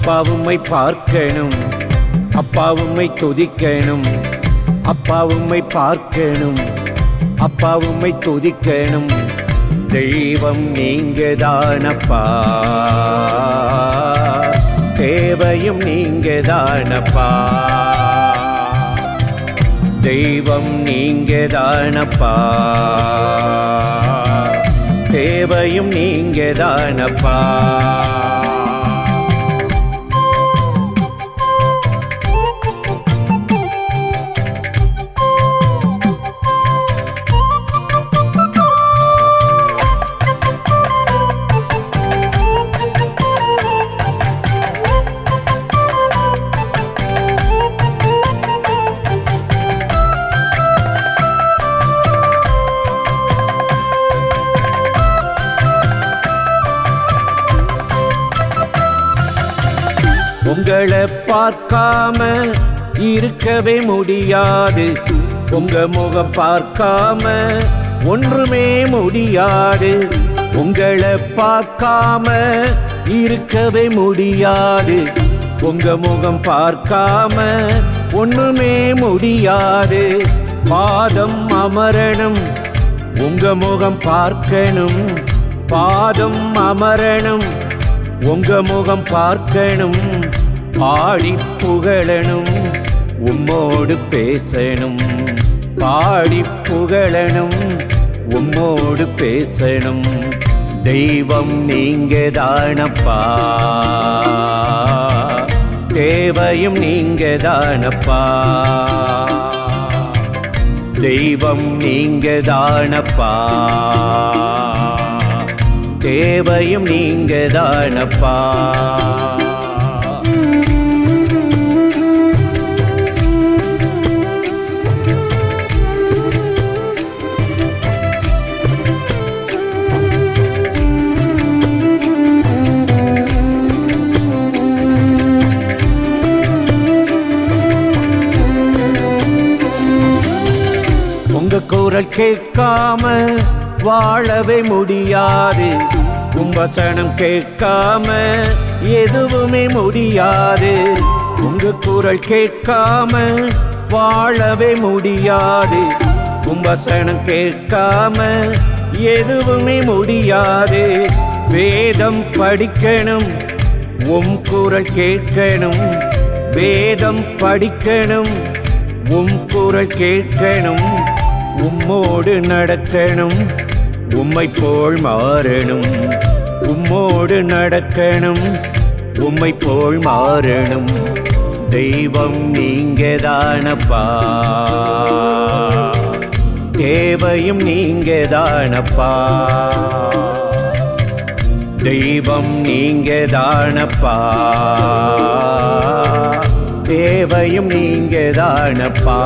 அப்பா உம்மை பார்க்கணும், அப்பா உம்மை துதிக்கணும், அப்பா உம்மை பார்க்கணும், அப்பா உம்மை துதிக்கணும். தெய்வம் நீங்கதானப்பா, தேவையும் நீங்கதானப்பா. தெய்வம் நீங்கதானப்பா, தேவையும் நீங்கதானப்பா. உங்களை பார்க்காம இருக்கவே முடியாது, உங்க முகம் பார்க்காம ஒன்றுமே முடியாது. உங்களை பார்க்காம இருக்கவே முடியாது, உங்க முகம் பார்க்காம ஒன்றுமே முடியாது. பாதம் அமரணும், உங்க முகம் பார்க்கணும், பாதம் அமரணும், உங்க முகம் பார்க்கணும். பாடி புகழணும், உம்மோடு பேசணும், பாடி புகழணும், உம்மோடு பேசணும். தெய்வம் நீங்கதானப்பா, தேவையும் நீங்கதானப்பா. தெய்வம் நீங்கதானப்பா, தேவையும் நீங்கதானப்பா. உங்க குரல் கேட்காம வாழவே முடியாது, உம் வசனம் கேட்காம எதுவுமே முடியாது. உங்க குரல் கேட்காம வாழவே முடியாது, உம் வசனம் கேட்காம எதுவுமே முடியாது. வேதம் படிக்கணும், உம் குரல் கேட்கணும், வேதம் படிக்கணும், உம் குரல் கேட்கணும். உம்மோடு நடக்கணும், உம்மை போல் மாறணும், உம்மோடு நடக்கணும், உம்மை போல் மாறணும். தெய்வம் நீங்கதானப்பா, தேவையும் நீங்கதானப்பா. தெய்வம் நீங்கதானப்பா, தேவையும் நீங்கதானப்பா.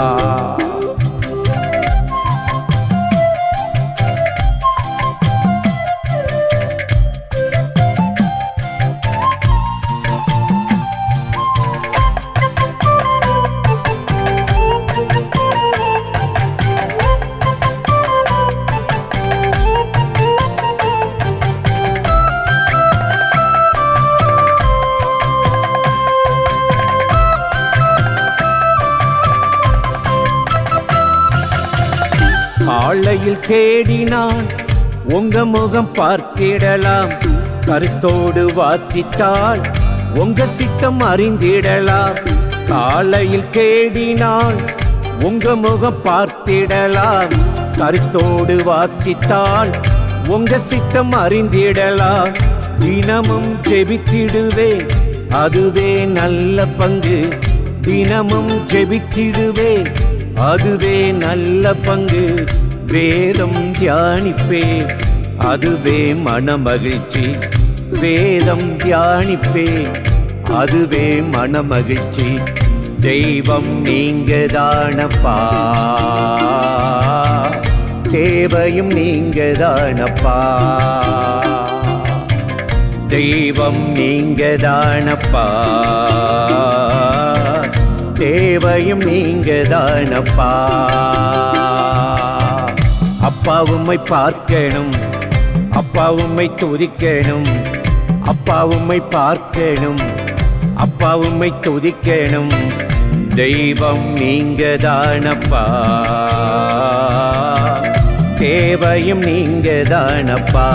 காலையில் தேடினான், உங்க முகம் பார்த்திடலாம். கருத்தோடு வாசித்தால் உங்க சித்தம் அறிந்திடலாம். காலையில் தேடினான், உங்க முகம் பார்த்திடலாம். கருத்தோடு வாசித்தால் உங்க சித்தம் அறிந்திடலாம். தினமும் ஜெபித்திடுவேன், அதுவே நல்ல பங்கு. தினமும் ஜெபித்திடுவேன், அதுவே நல்ல பங்கு. வேதம் தியானிப்பேன், அதுவே மனமகிழ்ச்சி. வேதம் தியானிப்பேன், அதுவே மனமகிழ்ச்சி. தெய்வம் நீங்கதானப்பா, தேவையும் நீங்கதானப்பா. தெய்வம் நீங்கதானப்பா, தேவையும் நீங்கதானப்பா. அப்பா உம்மை பார்க்கணும், அப்பா உம்மை துதிக்கணும், அப்பா உம்மை பார்க்கணும், அப்பா உம்மை துதிக்கணும், தெய்வம் நீங்கதானப்பா, தேவையும் நீங்கதானப்பா,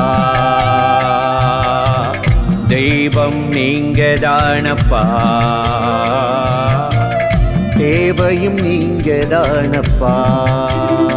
தெய்வம் நீங்கதானப்பா, தேவையும் நீங்கதானப்பா.